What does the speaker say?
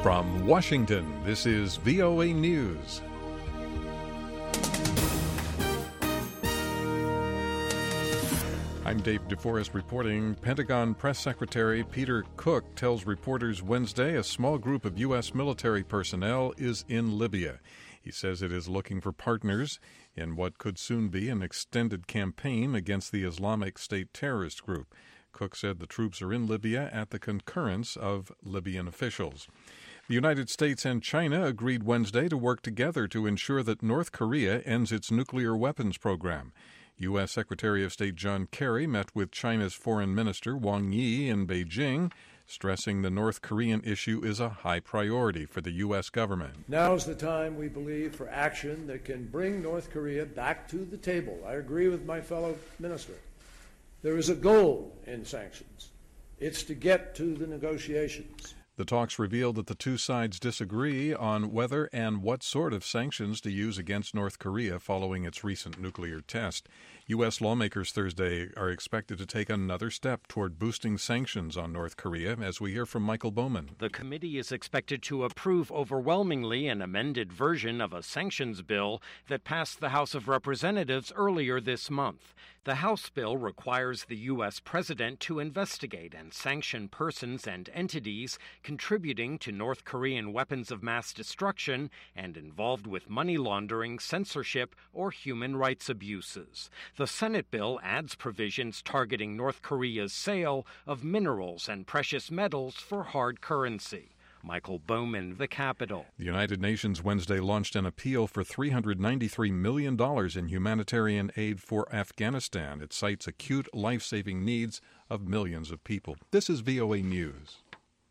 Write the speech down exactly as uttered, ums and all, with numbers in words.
From Washington, this is V O A News. I'm Dave DeForest reporting. Pentagon Press Secretary Peter Cook tells reporters Wednesday a small group of U S military personnel is in Libya. He says it is looking for partners in what could soon be an extended campaign against the Islamic State terrorist group. Cook said the troops are in Libya at the concurrence of Libyan officials. The United States and China agreed Wednesday to work together to ensure that North Korea ends its nuclear weapons program. U S. Secretary of State John Kerry met with China's Foreign Minister Wang Yi in Beijing, stressing the North Korean issue is a high priority for the U S government. Now's the time, we believe, for action that can bring North Korea back to the table. I agree with my fellow minister. There is a goal in sanctions. It's to get to the negotiations. The talks revealed that the two sides disagree on whether and what sort of sanctions to use against North Korea following its recent nuclear test. U S lawmakers Thursday are expected to take another step toward boosting sanctions on North Korea, as we hear from Michael Bowman. The committee is expected to approve overwhelmingly an amended version of a sanctions bill that passed the House of Representatives earlier this month. The House bill requires the U S president to investigate and sanction persons and entities contributing to North Korean weapons of mass destruction and involved with money laundering, censorship, or human rights abuses. The Senate bill adds provisions targeting North Korea's sale of minerals and precious metals for hard currency. Michael Bowman, The Capitol. The United Nations Wednesday launched an appeal for three hundred ninety-three million dollars in humanitarian aid for Afghanistan. It cites acute life-saving needs of millions of people. This is V O A News.